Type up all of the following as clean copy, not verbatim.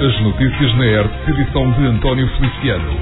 As notícias na ERTE, edição de António Feliciano.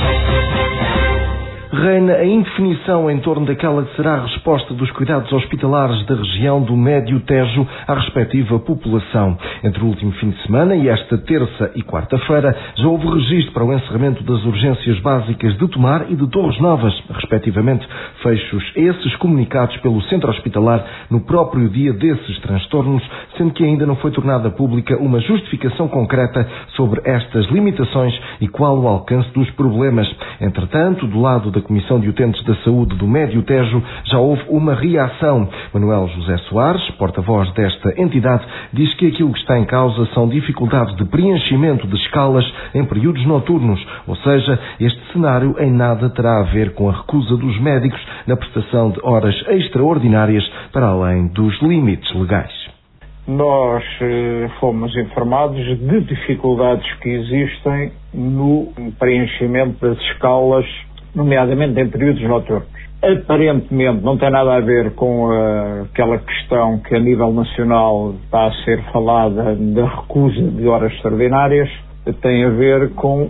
Reina a indefinição em torno daquela que será a resposta dos cuidados hospitalares da região do Médio Tejo à respectiva população. Entre o último fim de semana e esta terça e quarta-feira já houve registro para o encerramento das urgências básicas de Tomar e de Torres Novas, respectivamente, fechos esses comunicados pelo centro hospitalar no próprio dia desses transtornos, sendo que ainda não foi tornada pública uma justificação concreta sobre estas limitações e qual o alcance dos problemas. Entretanto, do lado da Comissão de Utentes da Saúde do Médio Tejo já houve uma reação. Manuel José Soares, porta-voz desta entidade, diz que aquilo que está em causa são dificuldades de preenchimento de escalas em períodos noturnos, ou seja, este cenário em nada terá a ver com a recusa dos médicos na prestação de horas extraordinárias para além dos limites legais. Nós fomos informados de dificuldades que existem no preenchimento das escalas, nomeadamente em períodos noturnos. Aparentemente não tem nada a ver com aquela questão que a nível nacional está a ser falada da recusa de horas extraordinárias, tem a ver com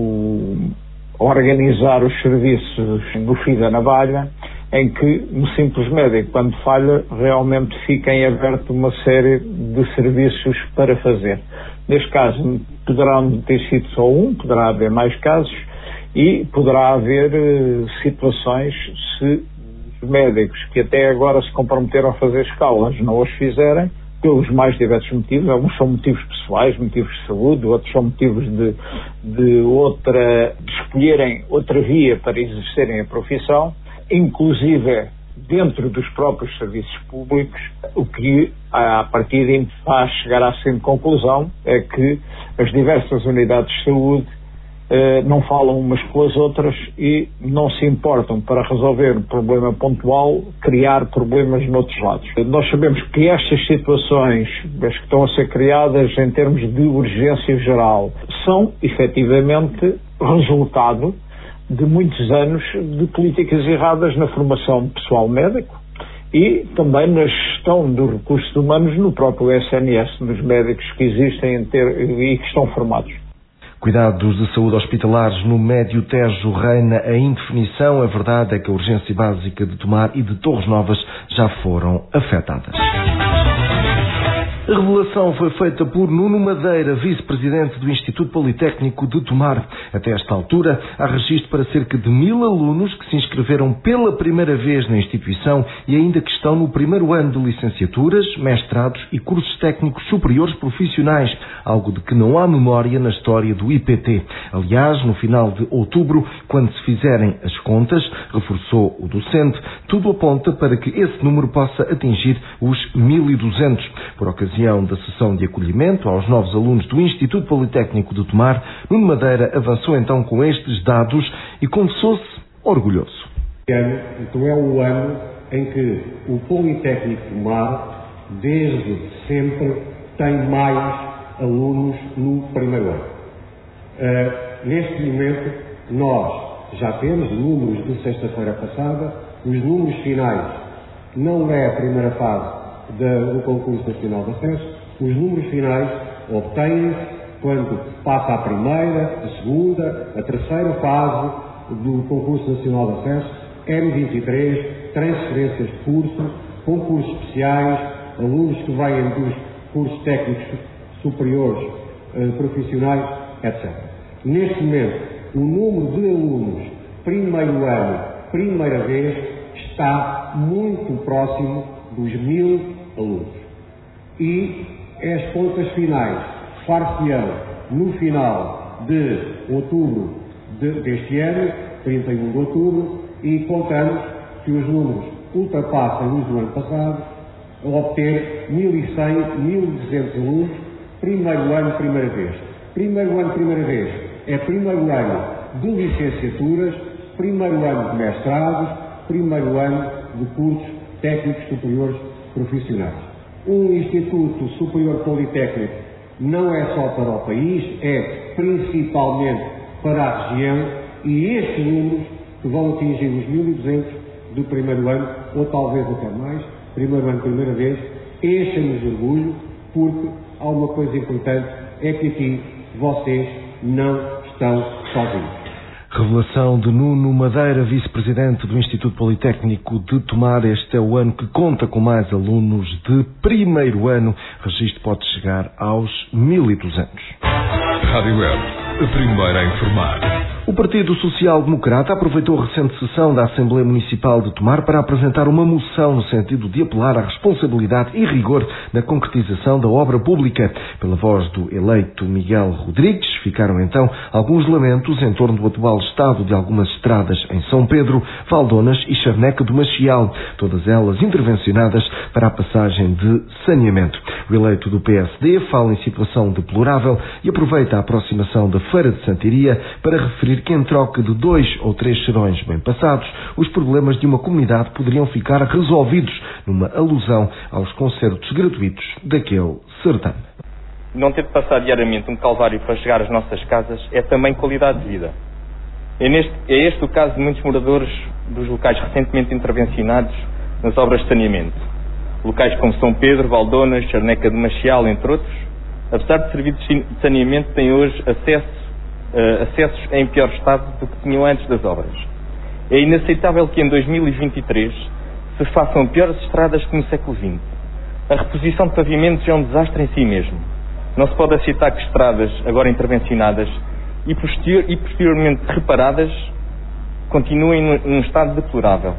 organizar os serviços do fio da navalha, em que um simples médico, quando falha, realmente fica em aberto uma série de serviços para fazer. Neste caso, poderão ter sido só um, poderá haver mais casos, e poderá haver situações, se os médicos que até agora se comprometeram a fazer escalas não as fizerem, pelos mais diversos motivos. Alguns são motivos pessoais, motivos de saúde, outros são motivos de escolherem outra via para exercerem a profissão, inclusive dentro dos próprios serviços públicos. O que a partir de faz chegar à seguinte conclusão é que as diversas unidades de saúde não falam umas com as outras e não se importam, para resolver um problema pontual, criar problemas noutros lados. Nós sabemos que estas situações, as que estão a ser criadas em termos de urgência geral, são efetivamente resultado de muitos anos de políticas erradas na formação de pessoal médico e também na gestão dos recursos humanos no próprio SNS, nos médicos que existem e que estão formados. Cuidados de saúde hospitalares no Médio Tejo, reina a indefinição. A verdade é que a urgência básica de Tomar e de Torres Novas já foram afetadas. A revelação foi feita por Nuno Madeira, vice-presidente do Instituto Politécnico de Tomar. Até esta altura, há registro para cerca de 1000 alunos que se inscreveram pela primeira vez na instituição e ainda que estão no primeiro ano de licenciaturas, mestrados e cursos técnicos superiores profissionais, algo de que não há memória na história do IPT. Aliás, no final de outubro, quando se fizerem as contas, reforçou o docente, tudo aponta para que esse número possa atingir os 1200. Por ocasião da sessão de acolhimento aos novos alunos do Instituto Politécnico de Tomar, Nuno Madeira avançou então com estes dados e confessou-se orgulhoso. Então é o ano em que o Politécnico de Tomar, desde sempre, tem mais alunos no primeiro ano. Neste momento, nós já temos números de sexta-feira passada, os números finais, não é a primeira fase do concurso nacional de acesso, os números finais obtêm-se quando passa a primeira, a segunda, a terceira fase do concurso nacional de acesso, M23, transferências de curso, concursos especiais, alunos que vêm dos cursos técnicos superiores, profissionais, etc. Neste momento, o número de alunos primeiro ano, primeira vez, está muito próximo dos 1000 alunos. E as contas finais far-se-ão no final de outubro deste ano, 31 de outubro, e contamos que os números ultrapassem os do ano passado, a obter 1100, 1200 alunos, primeiro ano, primeira vez. Primeiro ano, primeira vez é primeiro ano de licenciaturas, primeiro ano de mestrados, primeiro ano de cursos técnicos superiores profissionais. Um Instituto Superior Politécnico não é só para o país, é principalmente para a região, e estes números que vão atingir os 1200 do primeiro ano, ou talvez até mais, primeiro ano, primeira vez, encha-nos de orgulho, porque há uma coisa importante, é que aqui vocês não estão sozinhos. Revelação de Nuno Madeira, vice-presidente do Instituto Politécnico de Tomar. Este é o ano que conta com mais alunos de primeiro ano. O registro pode chegar aos 1.200. Rádio Web, a primeira a informar. O Partido Social Democrata aproveitou a recente sessão da Assembleia Municipal de Tomar para apresentar uma moção no sentido de apelar à responsabilidade e rigor na concretização da obra pública. Pela voz do eleito Miguel Rodrigues, ficaram então alguns lamentos em torno do atual estado de algumas estradas em São Pedro, Valdonas e Charneca do Machial, todas elas intervencionadas para a passagem de saneamento. O eleito do PSD fala em situação deplorável e aproveita a aproximação da Feira de Santiria para referir que em troca de 2 ou 3 serões bem passados, os problemas de uma comunidade poderiam ficar resolvidos, numa alusão aos concertos gratuitos daquele certame. Não ter de passar diariamente um calvário para chegar às nossas casas é também qualidade de vida. É este o caso de muitos moradores dos locais recentemente intervencionados nas obras de saneamento. Locais como São Pedro, Valdonas, Charneca do Machial, entre outros, apesar de serviços de saneamento, têm hoje acessos em pior estado do que tinham antes das obras. É inaceitável que em 2023 se façam piores estradas que no século XX. A reposição de pavimentos é um desastre em si mesmo. Não se pode aceitar que estradas, agora intervencionadas e posteriormente reparadas, continuem num estado deplorável.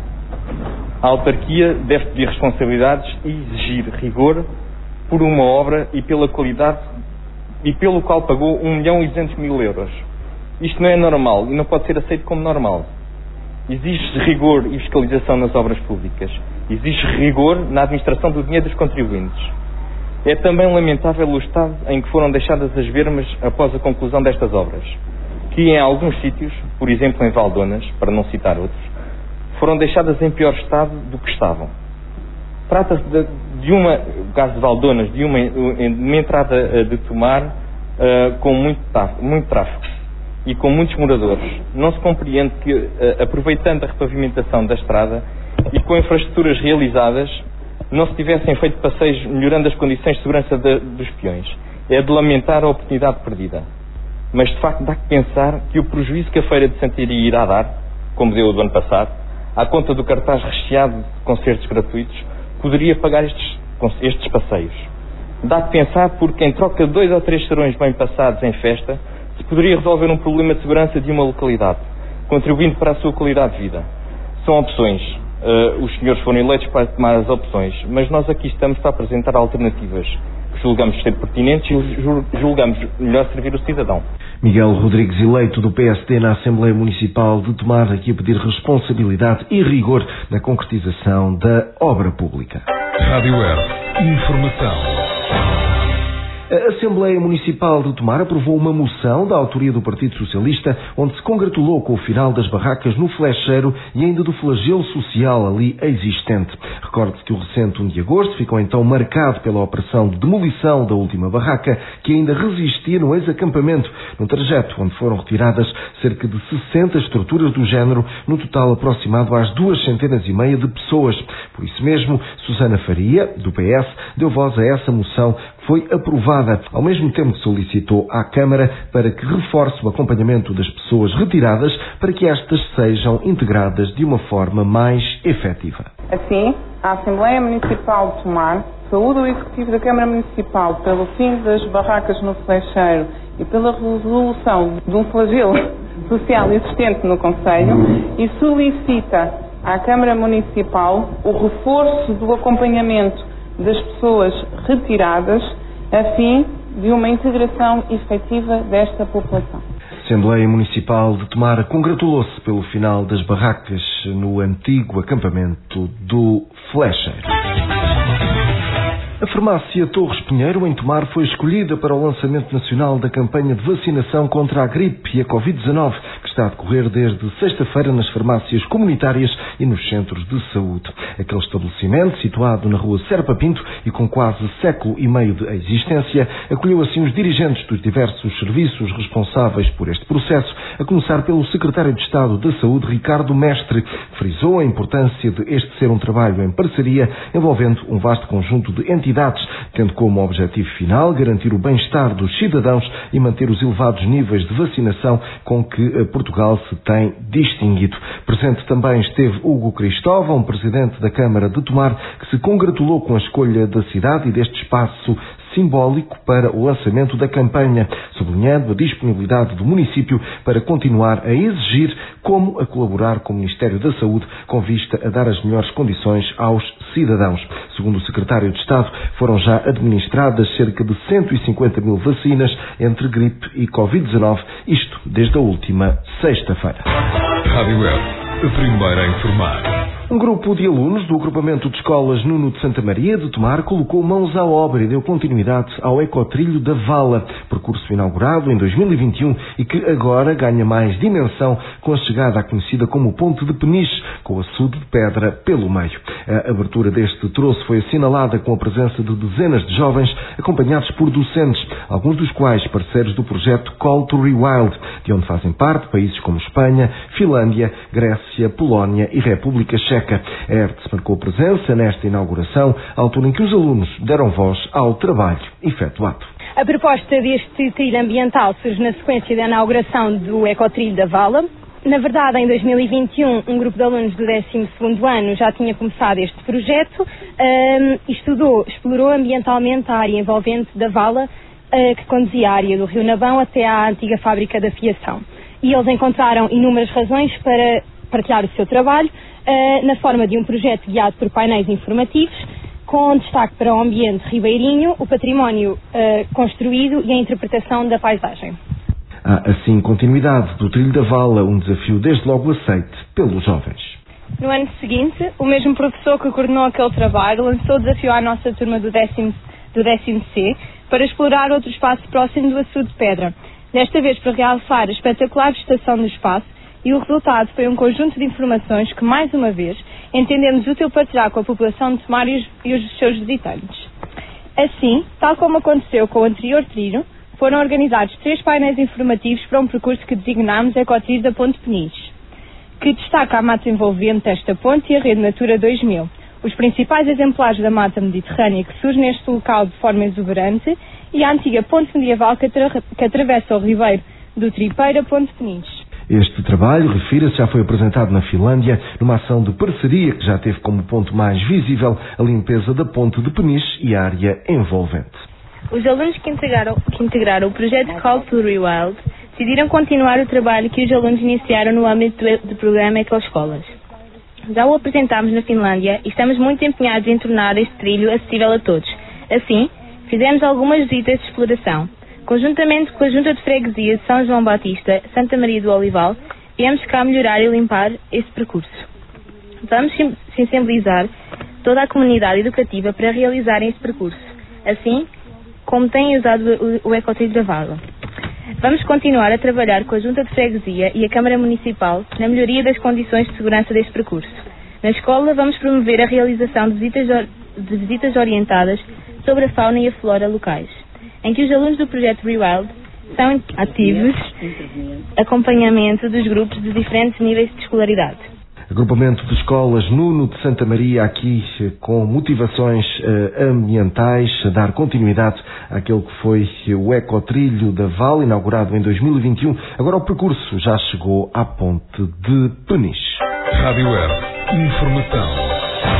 A autarquia deve pedir responsabilidades e exigir rigor por uma obra e pela qualidade e pelo qual pagou 1.200.000 euros. Isto não é normal e não pode ser aceito como normal. Exige rigor e fiscalização nas obras públicas. Exige rigor na administração do dinheiro dos contribuintes. É também lamentável o estado em que foram deixadas as bermas após a conclusão destas obras, que em alguns sítios, por exemplo em Valdonas, para não citar outros, foram deixadas em pior estado do que estavam. Trata-se no caso de Valdonas, de uma entrada de Tomar com muito tráfego e com muitos moradores. Não se compreende que, aproveitando a repavimentação da estrada e com infraestruturas realizadas, não se tivessem feito passeios melhorando as condições de segurança dos peões. É de lamentar a oportunidade perdida. Mas, de facto, dá que pensar que o prejuízo que a Feira de Santiria irá dar, como deu o do ano passado, à conta do cartaz recheado de concertos gratuitos, poderia pagar estes passeios. Dá que pensar porque, em troca de 2 ou 3 serões bem passados em festa, se poderia resolver um problema de segurança de uma localidade, contribuindo para a sua qualidade de vida. São opções. Os senhores foram eleitos para tomar as opções, mas nós aqui estamos para apresentar alternativas que julgamos ser pertinentes e julgamos melhor servir o cidadão. Miguel Rodrigues, eleito do PSD na Assembleia Municipal de Tomar, aqui a pedir responsabilidade e rigor na concretização da obra pública. Rádio Web, informação. A Assembleia Municipal de Tomar aprovou uma moção da autoria do Partido Socialista, onde se congratulou com o final das barracas no Flecheiro e ainda do flagelo social ali existente. Recorde-se que o recente 1 de agosto ficou então marcado pela operação de demolição da última barraca, que ainda resistia no ex-acampamento, num trajeto onde foram retiradas cerca de 60 estruturas do género, no total aproximado às 250 de pessoas. Por isso mesmo, Susana Faria, do PS, deu voz a essa moção, que foi aprovada, ao mesmo tempo que solicitou à Câmara para que reforce o acompanhamento das pessoas retiradas para que estas sejam integradas de uma forma mais efetiva. Assim, a Assembleia Municipal de Tomar saúda o Executivo da Câmara Municipal pelo fim das barracas no Flecheiro e pela resolução de um flagelo social existente no concelho e solicita à Câmara Municipal o reforço do acompanhamento das pessoas retiradas a fim de uma integração efetiva desta população. A Assembleia Municipal de Tomar congratulou-se pelo final das barracas no antigo acampamento do Flecheiro. A farmácia Torres Pinheiro, em Tomar, foi escolhida para o lançamento nacional da campanha de vacinação contra a gripe e a Covid-19, que está a decorrer desde sexta-feira nas farmácias comunitárias e nos centros de saúde. Aquele estabelecimento, situado na rua Serpa Pinto e com quase século e meio de existência, acolheu assim os dirigentes dos diversos serviços responsáveis por este processo, a começar pelo secretário de Estado da Saúde, Ricardo Mestre, que frisou a importância de este ser um trabalho em parceria envolvendo um vasto conjunto de entidades, tendo como objetivo final garantir o bem-estar dos cidadãos e manter os elevados níveis de vacinação com que Portugal se tem distinguido. Presente também esteve Hugo Cristóvão, presidente da Câmara de Tomar, que se congratulou com a escolha da cidade e deste espaço simbólico para o lançamento da campanha, sublinhando a disponibilidade do município para continuar a exigir como a colaborar com o Ministério da Saúde com vista a dar as melhores condições aos cidadãos. Segundo o secretário de Estado, foram já administradas cerca de 150 mil vacinas entre gripe e Covid-19, isto desde a última sexta-feira. Rádio Web, a primeira a informar. Um grupo de alunos do agrupamento de escolas Nuno de Santa Maria de Tomar colocou mãos à obra e deu continuidade ao Ecotrilho da Vala, percurso inaugurado em 2021 e que agora ganha mais dimensão com a chegada à conhecida como Ponte de Peniche, com açude de pedra pelo meio. A abertura deste troço foi assinalada com a presença de dezenas de jovens acompanhados por docentes, alguns dos quais parceiros do projeto Call to Rewild, de onde fazem parte países como Espanha, Finlândia, Grécia, Polónia e República Checa. A ERTS marcou presença nesta inauguração, à altura em que os alunos deram voz ao trabalho efetuado. A proposta deste trilho ambiental surge na sequência da inauguração do Ecotrilho da Vala. Na verdade, em 2021, um grupo de alunos do 12º ano já tinha começado este projeto e explorou ambientalmente a área envolvente da Vala, que conduzia a área do Rio Navão até à antiga fábrica de afiação. E eles encontraram inúmeras razões para partilhar o seu trabalho na forma de um projeto guiado por painéis informativos, com destaque para o ambiente ribeirinho, o património construído e a interpretação da paisagem. Há assim continuidade do Trilho da Vala, um desafio desde logo aceite pelos jovens. No ano seguinte, o mesmo professor que coordenou aquele trabalho lançou o desafio à nossa turma do 10º C para explorar outro espaço próximo do açude de pedra, desta vez para realçar a espetacular vegetação do espaço, e o resultado foi um conjunto de informações que, mais uma vez, entendemos útil partilhar com a população de Tomar e os seus visitantes. Assim, tal como aconteceu com o anterior trilho, foram organizados 3 painéis informativos para um percurso que designámos Ecotrilho da Ponte Peniche, que destaca a mata envolvente desta ponte e a Rede Natura 2000, os principais exemplares da mata mediterrânea que surge neste local de forma exuberante e a antiga ponte medieval que atravessa o ribeiro do Tripeiro a Ponte Peniche. Este trabalho, refira-se, já foi apresentado na Finlândia numa ação de parceria que já teve como ponto mais visível a limpeza da ponte de Peniche e a área envolvente. Os alunos que integraram o projeto Call to Rewild decidiram continuar o trabalho que os alunos iniciaram no âmbito do programa Ecoescolas. Já o apresentámos na Finlândia e estamos muito empenhados em tornar este trilho acessível a todos. Assim, fizemos algumas visitas de exploração. Conjuntamente com a Junta de Freguesia de São João Batista, Santa Maria do Olival, viemos cá melhorar e limpar esse percurso. Vamos sensibilizar toda a comunidade educativa para realizarem esse percurso, assim como têm usado o Ecotrilho da Vala. Vamos continuar a trabalhar com a Junta de Freguesia e a Câmara Municipal na melhoria das condições de segurança deste percurso. Na escola, vamos promover a realização de visitas orientadas sobre a fauna e a flora locais, em que os alunos do projeto Rewild são ativos acompanhamento dos grupos de diferentes níveis de escolaridade. Agrupamento de escolas Nuno de Santa Maria, aqui com motivações ambientais, a dar continuidade àquele que foi o Ecotrilho da Vala, inaugurado em 2021. Agora o percurso já chegou à Ponte de Peniche. Rádio Web, informação.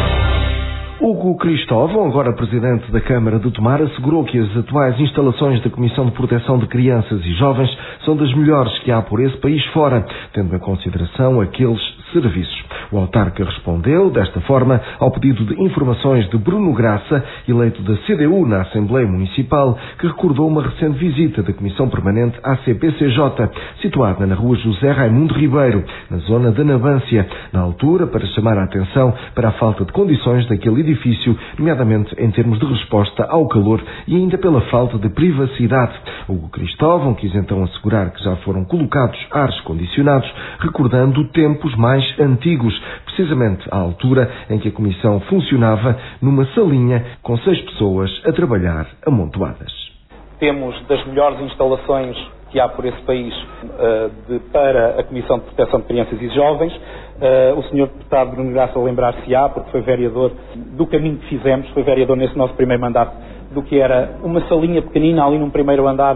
Hugo Cristóvão, agora presidente da Câmara de Tomar, assegurou que as atuais instalações da Comissão de Proteção de Crianças e Jovens são das melhores que há por esse país fora, tendo em consideração aqueles serviços. O autarca respondeu, desta forma, ao pedido de informações de Bruno Graça, eleito da CDU na Assembleia Municipal, que recordou uma recente visita da Comissão Permanente à CPCJ, situada na rua José Raimundo Ribeiro, na zona da Nabância, na altura para chamar a atenção para a falta de condições daquele edifício, nomeadamente em termos de resposta ao calor e ainda pela falta de privacidade. Hugo Cristóvão quis então assegurar que já foram colocados ares condicionados, recordando tempos mais antigos, precisamente à altura em que a Comissão funcionava numa salinha com 6 pessoas a trabalhar amontoadas. Temos das melhores instalações que há por esse país para a Comissão de Proteção de Crianças e Jovens. O Sr. Deputado Bruno Graça lembrar-se-á, porque foi vereador do caminho que fizemos, foi vereador nesse nosso primeiro mandato, do que era uma salinha pequenina ali num primeiro andar,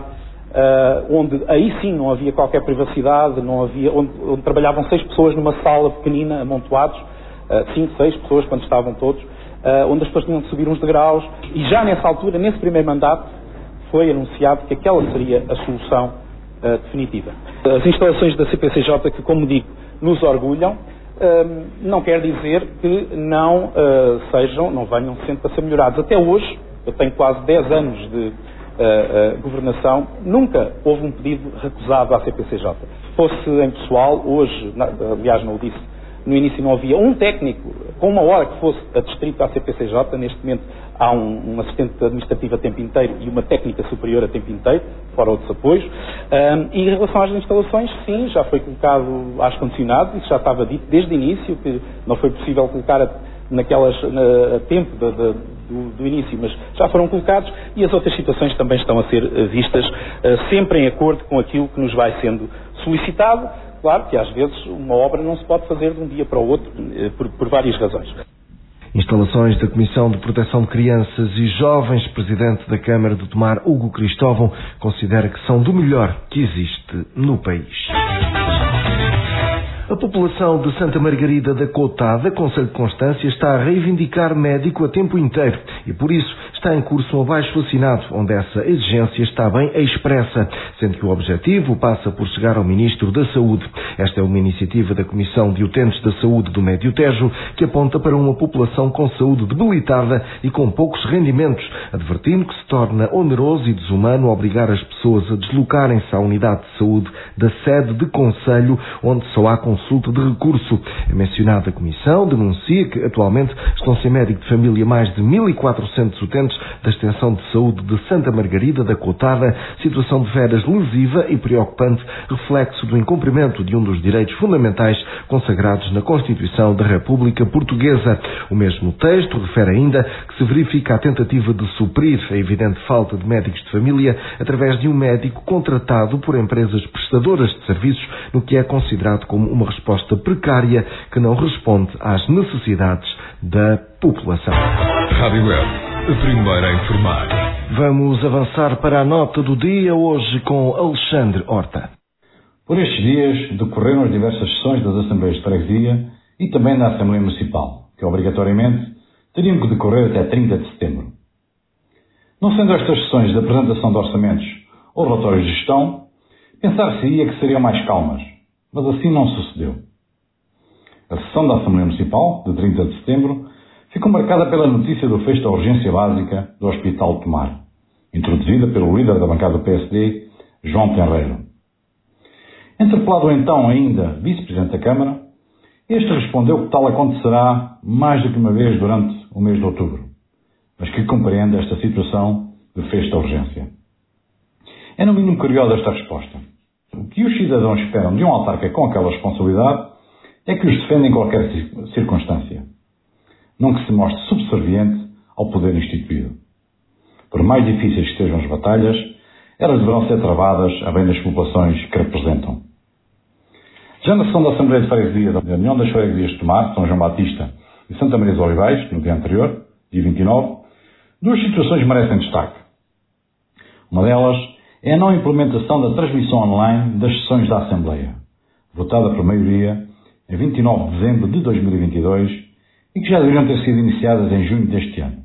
onde aí sim não havia qualquer privacidade, não havia, onde trabalhavam 6 pessoas numa sala pequenina, amontoados, 5, 6 pessoas quando estavam todos, onde as pessoas tinham de subir uns degraus, e já nessa altura, nesse primeiro mandato, foi anunciado que aquela seria a solução definitiva. As instalações da CPCJ, que, como digo, nos orgulham, não quer dizer que não venham sempre a ser melhorados. Até hoje, eu tenho quase 10 anos de governação, nunca houve um pedido recusado à CPCJ. Fosse em pessoal, hoje, aliás não o disse, no início não havia um técnico com uma hora que fosse adscrito à CPCJ. Neste momento há um assistente administrativo a tempo inteiro e uma técnica superior a tempo inteiro, fora outros apoios. E em relação às instalações, sim, já foi colocado ar-condicionado, isso já estava dito desde o início, que não foi possível colocar a tempo do início, mas já foram colocados, e as outras situações também estão a ser vistas, sempre em acordo com aquilo que nos vai sendo solicitado. Claro que às vezes uma obra não se pode fazer de um dia para o outro, por várias razões. Instalações da Comissão de Proteção de Crianças e Jovens. Presidente da Câmara de Tomar, Hugo Cristóvão, considera que são do melhor que existe no país. A população de Santa Margarida da Cotada, concelho de Constância, está a reivindicar médico a tempo inteiro e, por isso, está em curso um abaixo-assinado, onde essa exigência está bem expressa, sendo que o objetivo passa por chegar ao Ministro da Saúde. Esta é uma iniciativa da Comissão de Utentes da Saúde do Médio Tejo, que aponta para uma população com saúde debilitada e com poucos rendimentos, advertindo que se torna oneroso e desumano obrigar as pessoas a deslocarem-se à unidade de saúde da sede de concelho, onde só há consulta de recurso. A mencionada comissão denuncia que atualmente estão sem médico de família mais de 1.400 utentes da extensão de saúde de Santa Margarida da Cotada, situação de veras lesiva e preocupante, reflexo do incumprimento de um dos direitos fundamentais consagrados na Constituição da República Portuguesa. O mesmo texto refere ainda que se verifica a tentativa de suprir a evidente falta de médicos de família através de um médico contratado por empresas prestadoras de serviços, no que é considerado como uma resposta precária que não responde às necessidades da população. Rádio Web, a primeira a informar. Vamos avançar para a nota do dia, hoje com Alexandre Horta. Por estes dias decorreram as diversas sessões das Assembleias de Freguesia e também da Assembleia Municipal, que obrigatoriamente teriam que decorrer até 30 de setembro. Não sendo estas sessões de apresentação de orçamentos ou relatórios de gestão, pensar-se-ia que seriam mais calmas, mas assim não sucedeu. A sessão da Assembleia Municipal, de 30 de setembro, ficou marcada pela notícia do fecho da urgência básica do Hospital de Tomar, introduzida pelo líder da bancada do PSD, João Tenreiro. Interpelado então ainda vice-presidente da Câmara, este respondeu que tal acontecerá mais do que uma vez durante o mês de outubro, mas que compreende esta situação de fecho da urgência. É no mínimo curiosa esta resposta. O que os cidadãos esperam de um autarca com aquela responsabilidade é que os defenda em qualquer circunstância, não que se mostre subserviente ao poder instituído. Por mais difíceis que estejam as batalhas, elas deverão ser travadas a bem das populações que representam. Já na sessão da Assembleia de Freguesia da União das Freguesias de Tomar, São João Batista e Santa Maria dos Olivais, no dia anterior, dia 29, duas situações merecem destaque. Uma delas é a não implementação da transmissão online das sessões da Assembleia, votada por maioria em 29 de dezembro de 2022 e que já deveriam ter sido iniciadas em junho deste ano.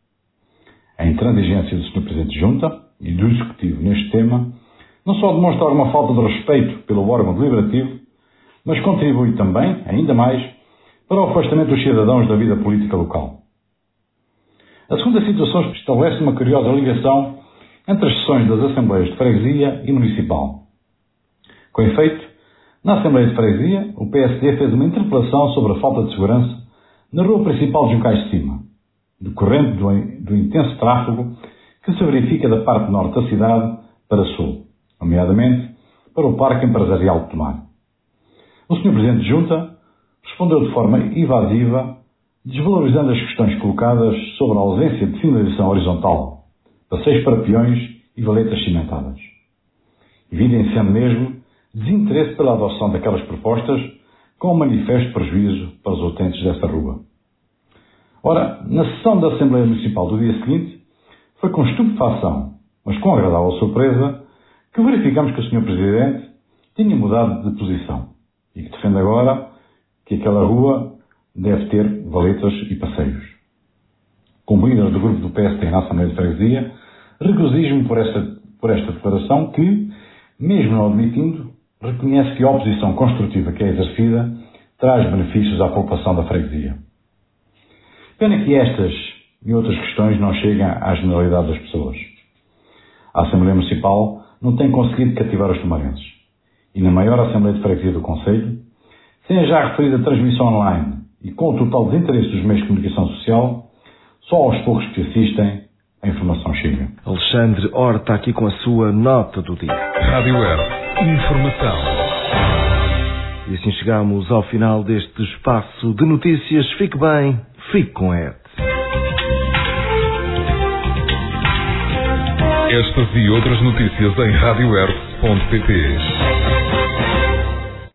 A intransigência do Sr. Presidente de Junta e do Executivo neste tema não só demonstra alguma falta de respeito pelo órgão deliberativo, mas contribui também, ainda mais, para o afastamento dos cidadãos da vida política local. A segunda situação estabelece uma curiosa ligação entre as sessões das Assembleias de Freguesia e Municipal. Com efeito, na Assembleia de Freguesia, o PSD fez uma interpelação sobre a falta de segurança na rua principal de Juncais de Cima, decorrente do intenso tráfego que se verifica da parte norte da cidade para sul, nomeadamente para o Parque Empresarial de Tomar. O Sr. Presidente de Junta respondeu de forma evasiva, desvalorizando as questões colocadas sobre a ausência de sinalização horizontal, passeios para peões e valetas cimentadas, evidenciando mesmo desinteresse pela adoção daquelas propostas com um manifesto prejuízo para os utentes dessa rua. Ora, na sessão da Assembleia Municipal do dia seguinte, foi com estupefação, mas com agradável surpresa, que verificamos que o Sr. Presidente tinha mudado de posição e que defende agora que aquela rua deve ter valetas e passeios. Como líder do grupo do PSD na Assembleia de Freguesia, regozijo-me por esta declaração que, mesmo não admitindo, reconhece que a oposição construtiva que é exercida traz benefícios à população da freguesia. Pena que estas e outras questões não cheguem à generalidade das pessoas. A Assembleia Municipal não tem conseguido cativar os tomarenses. E na maior Assembleia de Freguesia do Concelho, sem a já referida transmissão online e com o total desinteresse dos meios de comunicação social, só aos poucos que assistem, a informação chega. Alexandre Horta aqui com a sua nota do dia. Rádio Air, informação. E assim chegamos ao final deste espaço de notícias. Fique bem, fique com a ERT. Estas e outras notícias em radioair.pt.